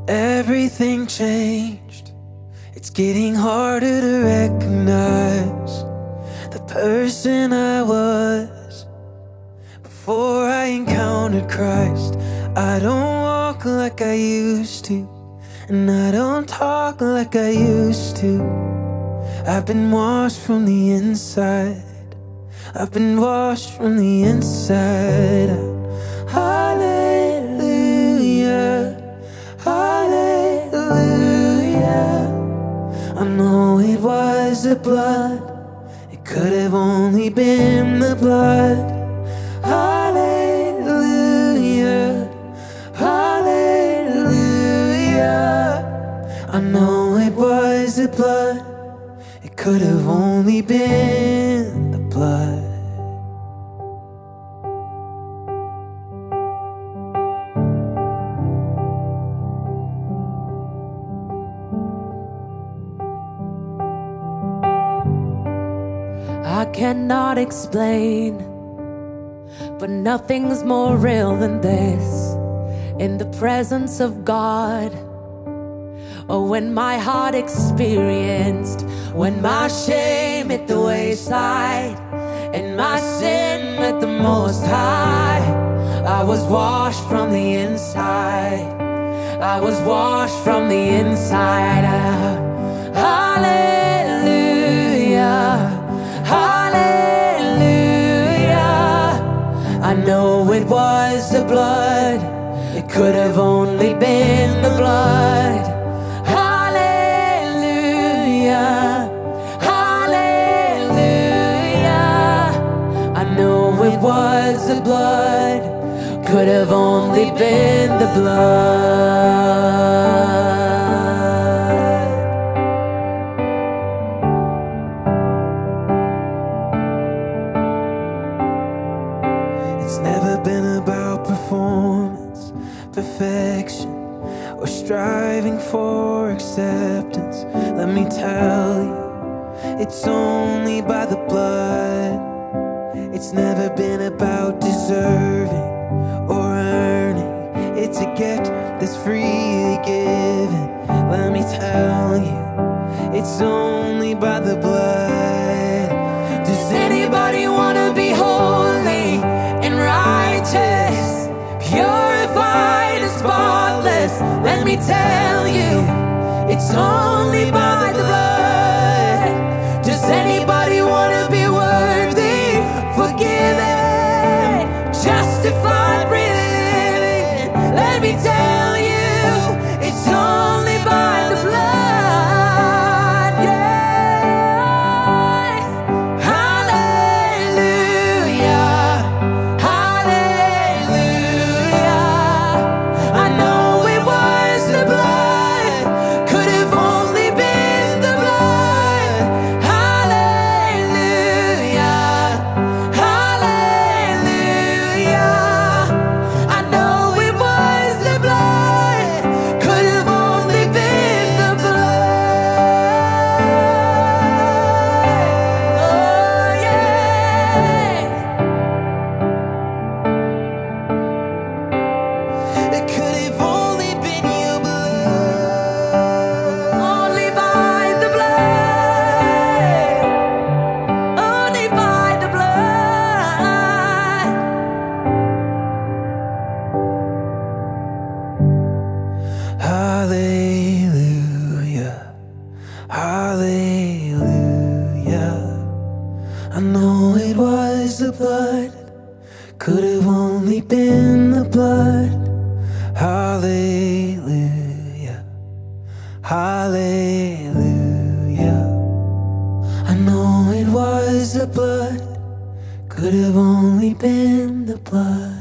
Everything changed. It's getting harder to recognize the person I was before I encountered Christ. I don't walk like I used to, and I don't talk like I used to. I've been washed from the inside. I've been washed from the inside out. Hallelujah, hallelujah. I know it was the blood. It could have only been the blood. Hallelujah, hallelujah. I know it was the blood. It could have only been the blood. I cannot explain, but nothing's more real than this. In the presence of God, or when my heart experienced, when my shame hit the wayside and my sin met the Most High, I was washed from the inside. I was washed from the inside out. Hallelujah, hallelujah. I know it was the blood. It could have only been the blood. Hallelujah, hallelujah. I know it was the blood. Could have only been the blood. It's never been about performance, perfection, or striving for acceptance. Let me tell you, it's only by the blood. It's never been about deserving or earning. It's a gift that's freely given. Let me tell you, it's only by the blood. Does anybody wanna be holy and righteous, purified and spotless? Let me tell you, it's only by the blood. Does anybody wanna be worthy, forgiven, justified, living? Let me tell you, it's only by the blood. Yes. Hallelujah, hallelujah. I know it was the blood. Could have only been the blood. Hallelujah, hallelujah. I know it was the blood. Could have only been the blood. Oh yeah. It could have only been your blood. Only by the blood. Only by the blood. Hallelujah, hallelujah. I know it was the blood. Could have only been the blood. Hallelujah, hallelujah. I know it was the blood. Could have only been the blood.